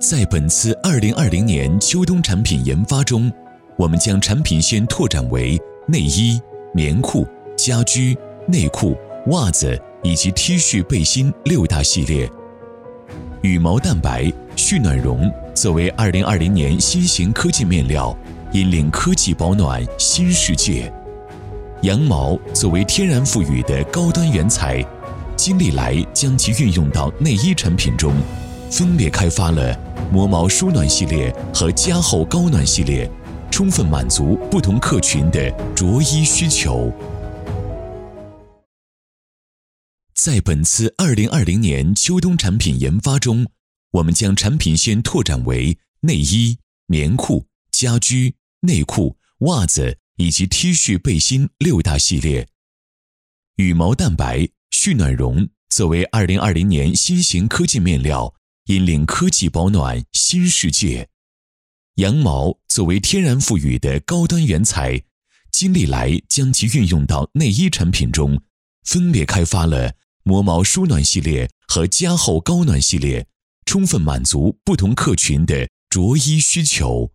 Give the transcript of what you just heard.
在本次2020年秋冬产品研发中，我们将产品线拓展为内衣、棉裤、家居、内裤、袜子以及 T 恤背心6大系列。羽毛蛋白、蓄暖绒作为2020年新型科技面料，引领科技保暖新世界。羊毛作为天然赋予的高端原材，金利来将其运用到内衣产品中，分别开发了磨毛舒暖系列和加厚高暖系列，充分满足不同客群的着衣需求。在本次2020年秋冬产品研发中，我们将产品线拓展为内衣、棉裤、家居、内裤、袜子以及 T 恤背心6大系列。羽毛蛋白、蓄暖绒作为2020年新型科技面料，引领科技保暖新世界。羊毛作为天然赋予的高端原材，金利来将其运用到内衣产品中，分别开发了磨毛舒暖系列和加厚高暖系列，充分满足不同客群的着衣需求。